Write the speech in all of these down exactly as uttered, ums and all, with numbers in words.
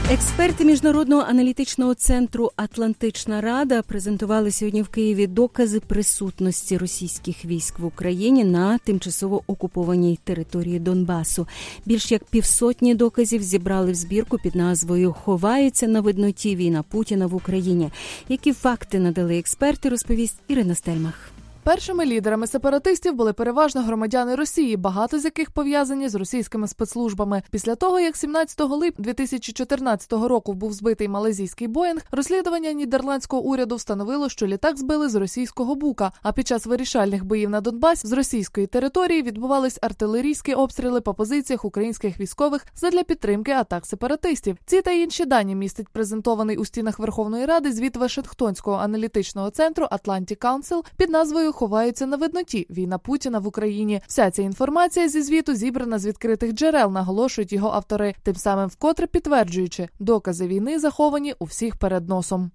Експерти Міжнародного аналітичного центру «Атлантична Рада» презентували сьогодні в Києві докази присутності російських військ в Україні на тимчасово окупованій території Донбасу. Більш як півсотні доказів зібрали в збірку під назвою «Ховаються на видноті. Війна Путіна в Україні». Які факти надали експерти, розповість Ірина Стельмах. Першими лідерами сепаратистів були переважно громадяни Росії, багато з яких пов'язані з російськими спецслужбами. Після того, як сімнадцятого липня дві тисячі чотирнадцятого року був збитий малайзійський Боїнг, розслідування нідерландського уряду встановило, що літак збили з російського Бука, а під час вирішальних боїв на Донбасі з російської території відбувались артилерійські обстріли по позиціях українських військових задля підтримки атак сепаратистів. Ці та інші дані містить презентований у стінах Верховної Ради звіт Вашингтонського аналітичного центру Atlantic Council під назвою «Ховаються на видноті. Війна Путіна в Україні». Вся ця інформація зі звіту зібрана з відкритих джерел, наголошують його автори, тим самим вкотре підтверджуючи, докази війни заховані у всіх перед носом.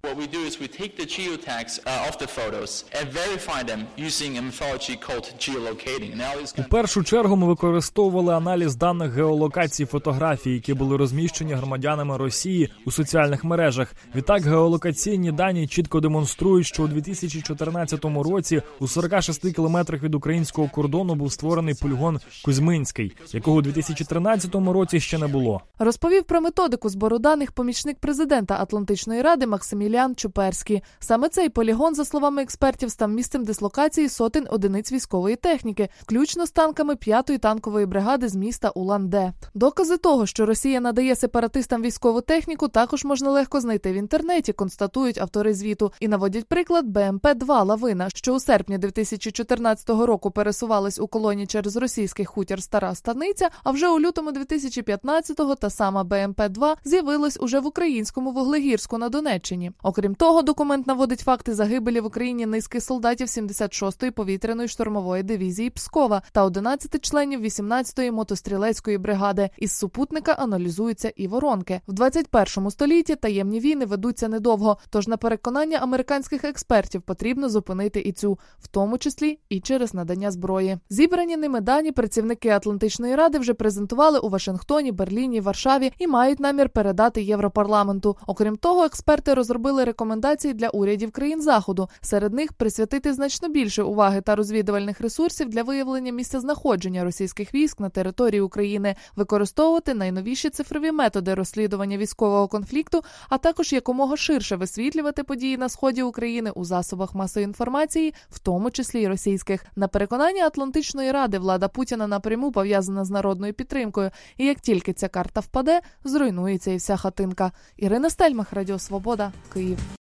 У першу чергу ми використовували аналіз даних геолокації фотографій, які були розміщені громадянами Росії у соціальних мережах. Відтак, геолокаційні дані чітко демонструють, що у дві тисячі чотирнадцятому році у сорока шести кілометрах від українського кордону був створений полігон Кузьминський, якого у дві тисячі тринадцятому році ще не було. Розповів про методику збору даних помічник президента Атлантичної Ради Максиміліан Чуперський. Саме цей полігон, за словами експертів, став місцем дислокації сотень одиниць військової техніки, включно з танками п'ятої танкової бригади з міста Улан-Де. Докази того, що Росія надає сепаратистам військову техніку, також можна легко знайти в інтернеті, констатують автори звіту. І наводять приклад Бе Ем Пе два «Лавина», що у серпні дві тисячі чотирнадцятого року пересувались у колоні через російський хутір Стара Станиця, а вже у лютому дві тисячі п'ятнадцятого та сама Бе Ем Пе два з'явилась уже в українському Вуглегірську на Донеччині. Окрім того, документ наводить факти загибелі в Україні низки солдатів сімдесят шостої повітряної штурмової дивізії Пскова та одинадцяти членів вісімнадцятої мотострілецької бригади. Із супутника аналізуються і воронки. В двадцять першому столітті таємні війни ведуться недовго, тож на переконання американських експертів потрібно зупинити і цю, в тому числі і через надання зброї. Зібрані ними дані працівники Атлантичної Ради вже презентували у Вашингтоні, Берліні, Варшаві і мають намір передати Європарламенту. Окрім того, експерти розробили рекомендації для урядів країн Заходу. Серед них присвятити значно більше уваги та розвідувальних ресурсів для виявлення місцезнаходження російських військ на території України, використовувати найновіші цифрові методи розслідування військового конфлікту, а також якомога ширше висвітлювати події на сході України у засобах масової інформації, в тому числі й російських. На переконання Атлантичної Ради, влада Путіна напряму пов'язана з народною підтримкою, і як тільки ця карта впаде, зруйнується і вся хатинка. Ірина Стельмах, Радіо Свобода, Київ.